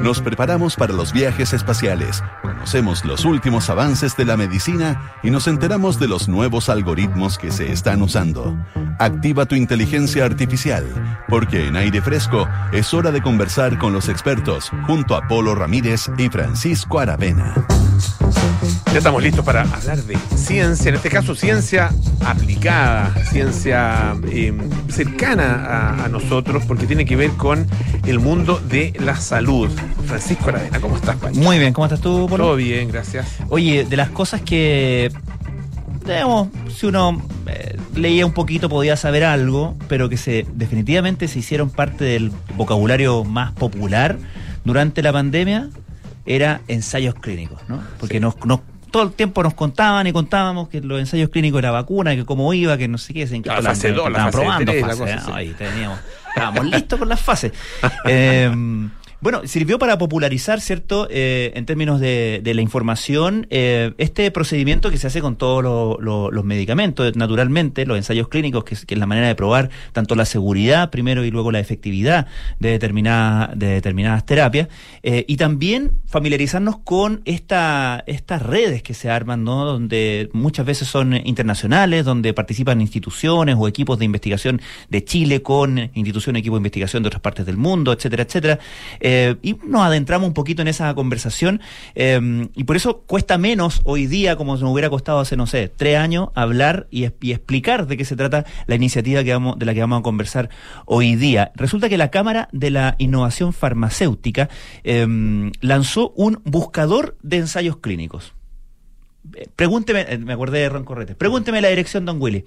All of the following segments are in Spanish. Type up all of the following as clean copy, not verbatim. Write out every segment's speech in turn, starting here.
Nos preparamos para los viajes espaciales, conocemos los últimos avances de la medicina y nos enteramos de los nuevos algoritmos que se están usando. Activa tu inteligencia artificial, porque en Aire Fresco es hora de conversar con los expertos junto a Polo Ramírez y Francisco Aravena. Ya estamos listos para hablar de ciencia, en este caso ciencia aplicada, ciencia cercana a nosotros, porque tiene que ver con el mundo de la salud. Francisco Aravena, ¿cómo estás, Pancho? Muy bien, ¿cómo estás tú, Polo? Todo bien, gracias. Oye, de las cosas que, digamos, si uno leía un poquito podía saber algo, pero que definitivamente se hicieron parte del vocabulario más popular durante la pandemia, era ensayos clínicos, ¿no? Porque sí. Todo el tiempo nos contaban y contábamos que los ensayos clínicos era vacuna, que cómo iba, que no sé qué, la fase 2, la fase 3, la cosa, sí. Ahí estábamos listos con las fases. Bueno, sirvió para popularizar, ¿cierto?, en términos de la información, este procedimiento que se hace con todos los medicamentos, naturalmente, los ensayos clínicos, que es la manera de probar tanto la seguridad primero y luego la efectividad de determinadas terapias, y también familiarizarnos con estas redes que se arman, ¿no?, donde muchas veces son internacionales, donde participan instituciones o equipos de investigación de Chile con instituciones, equipos de investigación de otras partes del mundo, etcétera, etcétera. Y nos adentramos un poquito en esa conversación, y por eso cuesta menos hoy día, como nos hubiera costado hace, 3 años, hablar y explicar de qué se trata la iniciativa de la que vamos a conversar hoy día. Resulta que la Cámara de la Innovación Farmacéutica lanzó un buscador de ensayos clínicos. Pregúnteme, me acordé de Ron Correte, pregúnteme la dirección, don Willy.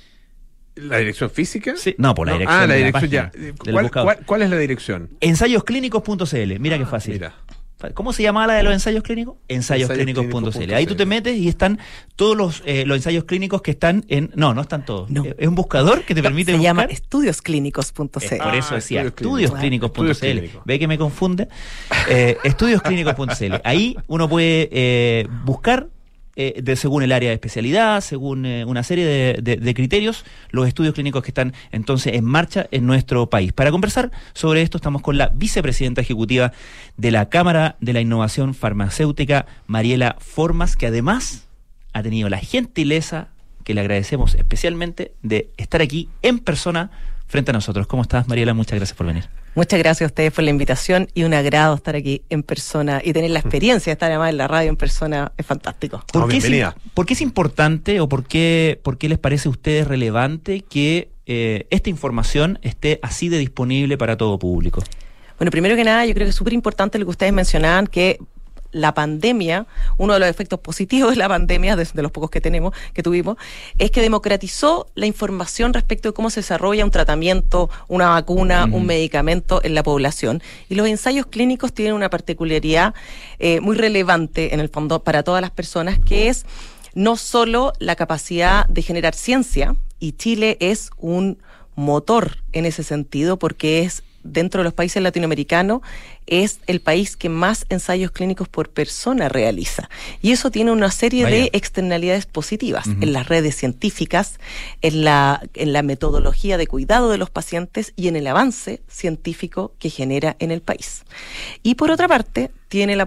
¿La dirección física? Sí, no, por la dirección. La dirección ya. ¿Cuál es la dirección? Ensayosclínicos.cl. Mira qué fácil. Mira. ¿Cómo se llama la de los ensayos clínicos? Ensayosclínicos.cl. Ahí tú te metes y están todos los ensayos clínicos que están en... No están todos. No. Es un buscador que te permite buscar. Se llama estudiosclínicos.cl. Por eso decía, estudiosclínicos.cl. ¿Ve que me confunde? Estudiosclínicos.cl. Ahí uno puede buscar según el área de especialidad, según una serie de criterios, los estudios clínicos que están entonces en marcha en nuestro país. Para conversar sobre esto estamos con la vicepresidenta ejecutiva de la Cámara de la Innovación Farmacéutica, Mariela Formas, que además ha tenido la gentileza, que le agradecemos especialmente, de estar aquí en persona frente a nosotros. ¿Cómo estás, Mariela? Muchas gracias por venir. Muchas gracias a ustedes por la invitación y un agrado estar aquí en persona y tener la experiencia de estar además en la radio en persona es fantástico. ¿Por qué es importante o por qué les parece a ustedes relevante que esta información esté así de disponible para todo público? Bueno, primero que nada, yo creo que es súper importante lo que ustedes mencionaban, que la pandemia, uno de los efectos positivos de la pandemia, de los pocos que tuvimos, es que democratizó la información respecto de cómo se desarrolla un tratamiento, una vacuna, un medicamento en la población. Y los ensayos clínicos tienen una particularidad muy relevante, en el fondo, para todas las personas, que es no solo la capacidad de generar ciencia, y Chile es un motor en ese sentido, porque es dentro de los países latinoamericanos, es el país que más ensayos clínicos por persona realiza. Y eso tiene una serie de externalidades positivas en las redes científicas, en la metodología de cuidado de los pacientes y en el avance científico que genera en el país. Y por otra parte, tiene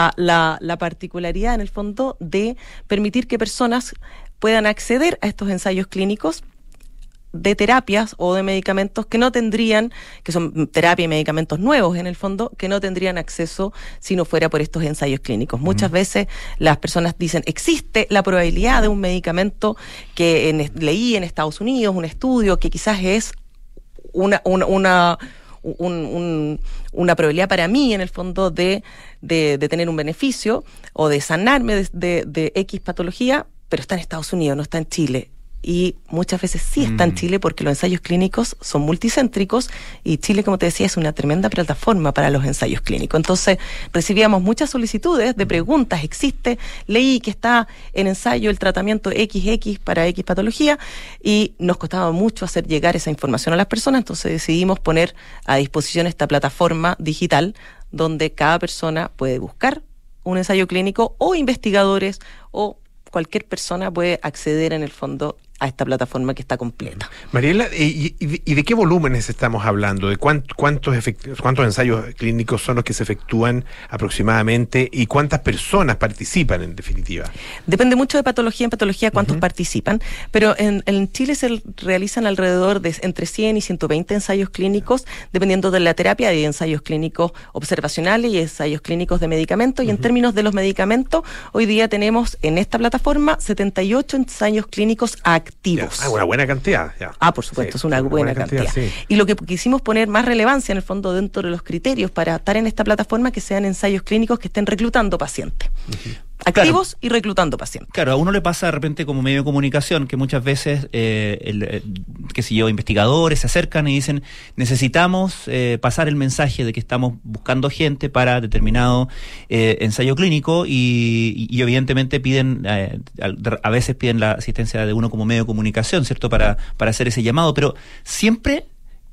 la particularidad en el fondo de permitir que personas puedan acceder a estos ensayos clínicos de terapias o de medicamentos que no tendrían, que son terapia y medicamentos nuevos en el fondo, que no tendrían acceso si no fuera por estos ensayos clínicos. Muchas veces las personas dicen, existe la probabilidad de un medicamento que leí en Estados Unidos, un estudio que quizás es una probabilidad para mí, en el fondo, de tener un beneficio o de sanarme de X patología, pero está en Estados Unidos, no está en Chile. Y muchas veces sí está en Chile porque los ensayos clínicos son multicéntricos y Chile, como te decía, es una tremenda plataforma para los ensayos clínicos. Entonces recibíamos muchas solicitudes de preguntas. Leí que está en ensayo el tratamiento XX para X patología y nos costaba mucho hacer llegar esa información a las personas, entonces decidimos poner a disposición esta plataforma digital donde cada persona puede buscar un ensayo clínico o investigadores o cualquier persona puede acceder en el fondo a esta plataforma que está completa. Mariela, ¿y de qué volúmenes estamos hablando? ¿De cuántos ensayos clínicos son los que se efectúan aproximadamente y cuántas personas participan en definitiva? Depende mucho de patología en patología cuántos participan, pero en Chile se realizan alrededor de entre 100 y 120 ensayos clínicos, dependiendo de la terapia. Hay ensayos clínicos observacionales y ensayos clínicos de medicamentos, y en términos de los medicamentos, hoy día tenemos en esta plataforma 78 ensayos clínicos activos. Una buena cantidad. Ya. Por supuesto, es una buena cantidad. Sí. Y lo que quisimos poner más relevancia en el fondo dentro de los criterios para estar en esta plataforma, que sean ensayos clínicos que estén reclutando pacientes. Activos y reclutando pacientes. Claro, a uno le pasa de repente como medio de comunicación que muchas veces, investigadores se acercan y dicen, necesitamos pasar el mensaje de que estamos buscando gente para determinado ensayo clínico y evidentemente piden, a veces piden la asistencia de uno como medio de comunicación, ¿cierto? Para hacer ese llamado, pero siempre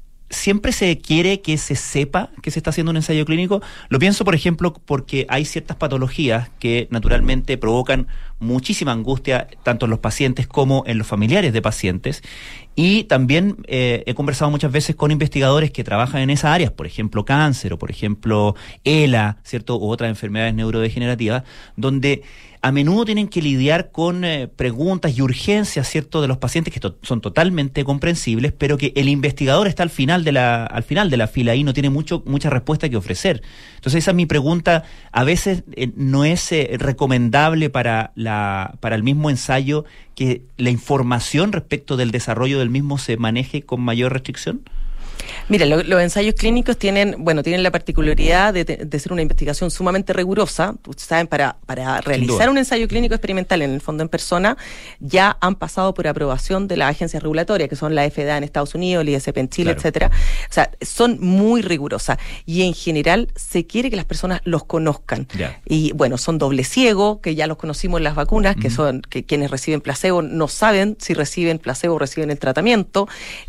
se quiere que se sepa que se está haciendo un ensayo clínico. Lo pienso, por ejemplo, porque hay ciertas patologías que naturalmente provocan muchísima angustia tanto en los pacientes como en los familiares de pacientes. Y también he conversado muchas veces con investigadores que trabajan en esas áreas, por ejemplo cáncer o por ejemplo ELA, ¿cierto? U otras enfermedades neurodegenerativas, donde a menudo tienen que lidiar con preguntas y urgencias, ¿cierto?, de los pacientes que son totalmente comprensibles, pero que el investigador está al final de la fila y no tiene mucha respuesta que ofrecer. Entonces esa es mi pregunta. A veces no es recomendable para el mismo ensayo que la información respecto del desarrollo del mismo se maneje con mayor restricción. Mira, los ensayos clínicos tienen la particularidad de ser una investigación sumamente rigurosa. Ustedes saben, para realizar un ensayo clínico experimental, en el fondo en persona, ya han pasado por aprobación de las agencias regulatorias, que son la FDA en Estados Unidos, el ISP en Chile, etcétera. O sea, son muy rigurosas. Y en general se quiere que las personas los conozcan. Y bueno, son doble ciego, que ya los conocimos en las vacunas, que son que quienes reciben placebo no saben si reciben placebo o reciben el tratamiento.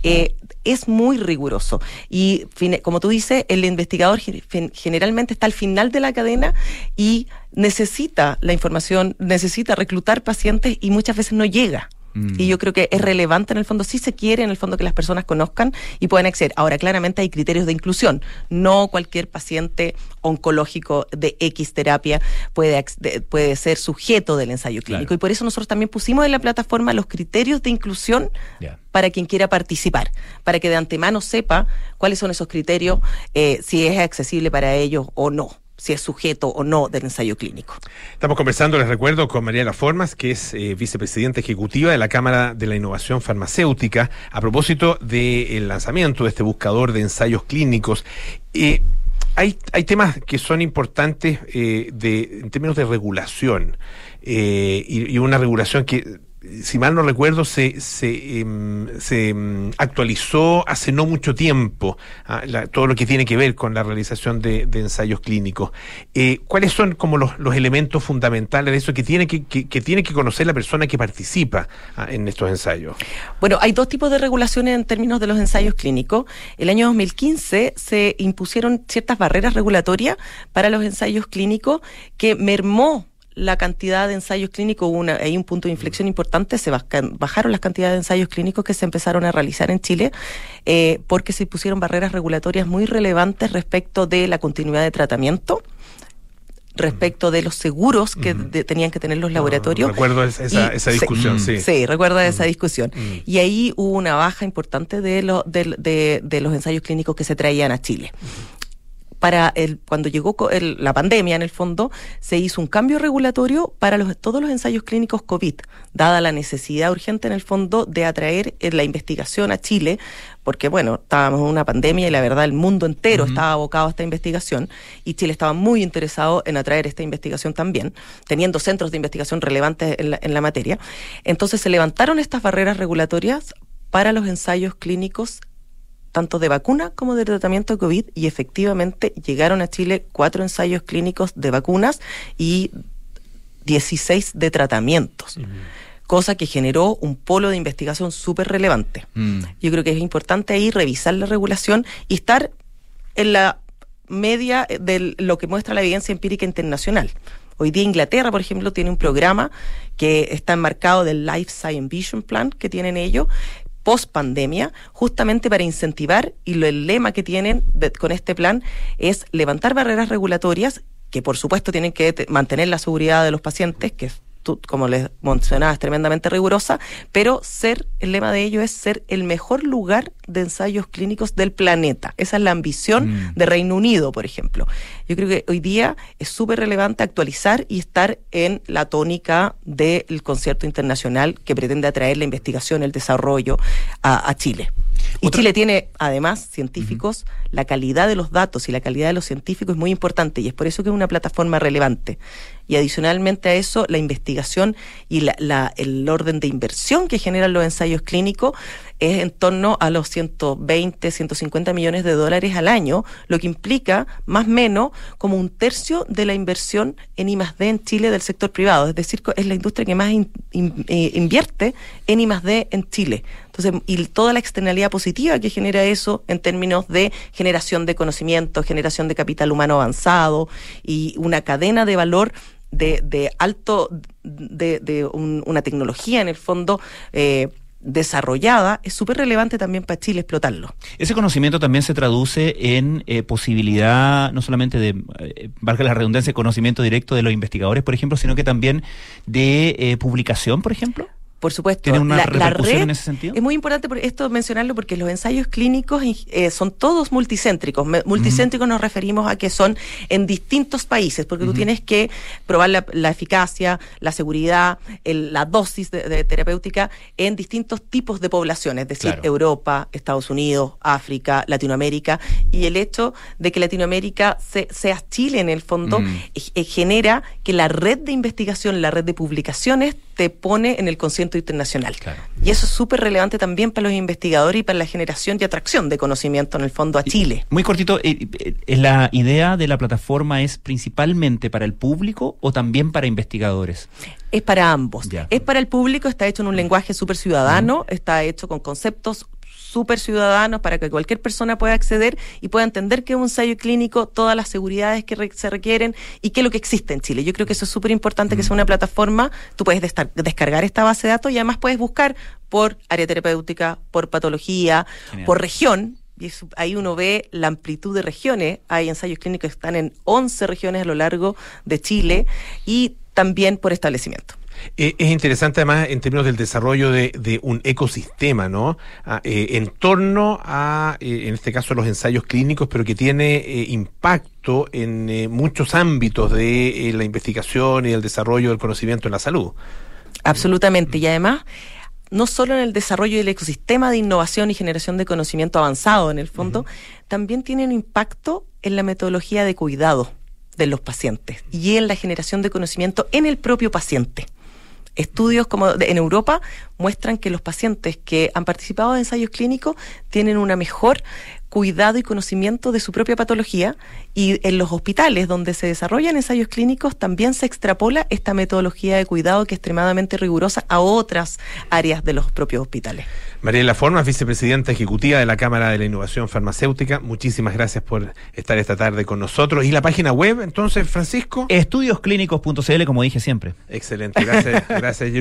Es muy riguroso. Y como tú dices, el investigador generalmente está al final de la cadena y necesita la información, necesita reclutar pacientes y muchas veces no llega. Y yo creo que es relevante en el fondo, sí se quiere en el fondo que las personas conozcan y puedan acceder. Ahora, claramente hay criterios de inclusión. No cualquier paciente oncológico de X terapia puede ser sujeto del ensayo clínico. Y por eso nosotros también pusimos en la plataforma los criterios de inclusión para quien quiera participar, para que de antemano sepa cuáles son esos criterios, si es accesible para ellos o no, si es sujeto o no del ensayo clínico. Estamos conversando, les recuerdo, con Mariela Formas, que es vicepresidenta ejecutiva de la Cámara de la Innovación Farmacéutica, a propósito del lanzamiento de este buscador de ensayos clínicos. Hay temas que son importantes en términos de regulación, y una regulación que, si mal no recuerdo, se actualizó hace no mucho tiempo, todo lo que tiene que ver con la realización de ensayos clínicos. ¿Cuáles son como los elementos fundamentales de eso que tiene que conocer la persona que participa en estos ensayos? Bueno, hay dos tipos de regulaciones en términos de los ensayos clínicos. El año 2015 se impusieron ciertas barreras regulatorias para los ensayos clínicos que mermó la cantidad de ensayos clínicos. Hay un punto de inflexión importante, se bajaron las cantidades de ensayos clínicos que se empezaron a realizar en Chile, porque se pusieron barreras regulatorias muy relevantes respecto de la continuidad de tratamiento, respecto de los seguros que tenían que tener los laboratorios. Recuerdo esa discusión, sí. Sí, recuerdo esa discusión. Y ahí hubo una baja importante de los ensayos clínicos que se traían a Chile. Cuando llegó la pandemia, en el fondo, se hizo un cambio regulatorio para todos los ensayos clínicos COVID, dada la necesidad urgente, en el fondo, de atraer la investigación a Chile, porque, bueno, estábamos en una pandemia y la verdad el mundo entero estaba abocado a esta investigación, y Chile estaba muy interesado en atraer esta investigación también, teniendo centros de investigación relevantes en la materia. Entonces se levantaron estas barreras regulatorias para los ensayos clínicos tanto de vacuna como de tratamiento de COVID, y efectivamente llegaron a Chile 4 ensayos clínicos de vacunas y 16 de tratamientos, cosa que generó un polo de investigación súper relevante. Yo creo que es importante ahí revisar la regulación y estar en la media de lo que muestra la evidencia empírica internacional. Hoy día Inglaterra, por ejemplo, tiene un programa que está enmarcado del Life Science Vision Plan que tienen ellos, post pandemia, justamente para incentivar, y el lema que tienen con este plan es levantar barreras regulatorias que por supuesto tienen que mantener la seguridad de los pacientes, que como les mencionaba, es tremendamente rigurosa, pero el lema de ello es ser el mejor lugar de ensayos clínicos del planeta. Esa es la ambición de Reino Unido, por ejemplo. Yo creo que hoy día es súper relevante actualizar y estar en la tónica del concierto internacional que pretende atraer la investigación, el desarrollo a Chile. Y Chile tiene, además, científicos, la calidad de los datos y la calidad de los científicos es muy importante, y es por eso que es una plataforma relevante. Y adicionalmente a eso, la investigación y el orden de inversión que generan los ensayos clínicos es en torno a los 120, 150 millones de dólares al año, lo que implica más o menos como 1/3 de la inversión en I+D en Chile del sector privado. Es decir, es la industria que más invierte en I+D en Chile. Entonces, y toda la externalidad positiva que genera eso en términos de generación de conocimiento, generación de capital humano avanzado y una cadena de valor una tecnología en el fondo desarrollada, es súper relevante también para Chile explotarlo. Ese conocimiento también se traduce en posibilidad, no solamente de, valga la redundancia, conocimiento directo de los investigadores, por ejemplo, sino que también de publicación, por ejemplo. Por supuesto. ¿Tiene una repercusión red en ese sentido? Es muy importante esto mencionarlo porque los ensayos clínicos son todos multicéntricos. Multicéntricos nos referimos a que son en distintos países, porque tú tienes que probar la eficacia, la seguridad, la dosis de terapéutica en distintos tipos de poblaciones, es decir, claro, Europa, Estados Unidos, África, Latinoamérica, y el hecho de que Latinoamérica sea Chile en el fondo genera que la red de investigación, la red de publicaciones te pone en el concierto internacional. Claro. Y eso es súper relevante también para los investigadores y para la generación y atracción de conocimiento en el fondo a Chile. Muy cortito, ¿la idea de la plataforma es principalmente para el público o también para investigadores? Es para ambos. Ya. Es para el público, está hecho en un lenguaje súper ciudadano, está hecho con conceptos súper ciudadanos para que cualquier persona pueda acceder y pueda entender qué es un ensayo clínico, todas las seguridades que se requieren y qué es lo que existe en Chile. Yo creo que eso es súper importante, que sea una plataforma. Tú puedes descargar esta base de datos y además puedes buscar por área terapéutica, por patología, genial, por región. Y ahí uno ve la amplitud de regiones. Hay ensayos clínicos que están en 11 regiones a lo largo de Chile y también por establecimiento. Es interesante además en términos del desarrollo de un ecosistema, ¿no? En torno a, en este caso, los ensayos clínicos, pero que tiene impacto en muchos ámbitos de la investigación y el desarrollo del conocimiento en la salud. Absolutamente. Y además, no solo en el desarrollo del ecosistema de innovación y generación de conocimiento avanzado, en el fondo, también tiene un impacto en la metodología de cuidado de los pacientes y en la generación de conocimiento en el propio paciente. Estudios como en Europa muestran que los pacientes que han participado de ensayos clínicos tienen una mejor cuidado y conocimiento de su propia patología, y en los hospitales donde se desarrollan ensayos clínicos también se extrapola esta metodología de cuidado que es extremadamente rigurosa a otras áreas de los propios hospitales. Mariela Formas, vicepresidenta ejecutiva de la Cámara de la Innovación Farmacéutica, muchísimas gracias por estar esta tarde con nosotros. ¿Y la página web, entonces, Francisco? Estudiosclínicos.cl, como dije siempre. Excelente, gracias.